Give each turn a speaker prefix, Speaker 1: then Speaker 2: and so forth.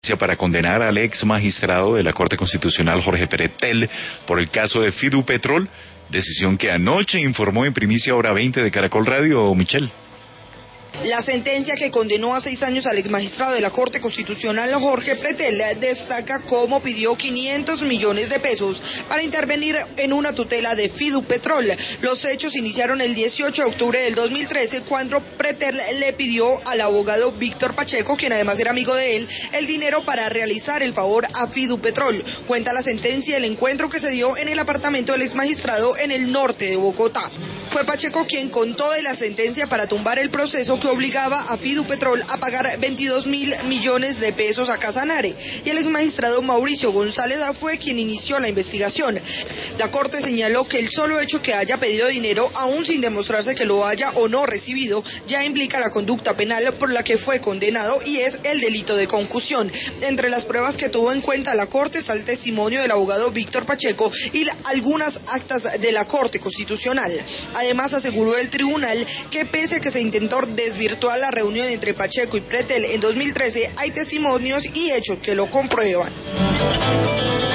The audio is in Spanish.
Speaker 1: Para condenar al ex magistrado de la Corte Constitucional Jorge Pretel por el caso de Fidupetrol, decisión que anoche informó en primicia Hora 20 de Caracol Radio, Michelle.
Speaker 2: La sentencia que condenó a 6 años al exmagistrado de la Corte Constitucional Jorge Pretel destaca cómo pidió 500 millones de pesos para intervenir en una tutela de Fidupetrol. Los hechos iniciaron el 18 de octubre del 2013 cuando Pretel le pidió al abogado Víctor Pacheco, quien además era amigo de él, el dinero para realizar el favor a Fidupetrol. Cuenta la sentencia el encuentro que se dio en el apartamento del exmagistrado en el norte de Bogotá. Fue Pacheco quien contó de la sentencia para tumbar el proceso que obligaba a Fidupetrol a pagar 22.000 millones de pesos a Casanare, y el exmagistrado Mauricio González fue quien inició la investigación. La Corte señaló que el solo hecho que haya pedido dinero, aún sin demostrarse que lo haya o no recibido, ya implica la conducta penal por la que fue condenado, y es el delito de concusión. Entre las pruebas que tuvo en cuenta la Corte está el testimonio del abogado Víctor Pacheco y algunas actas de la Corte Constitucional. Además, aseguró el tribunal que pese a que se intentó desvirtuar la reunión entre Pacheco y Pretel en 2013, hay testimonios y hechos que lo comprueban.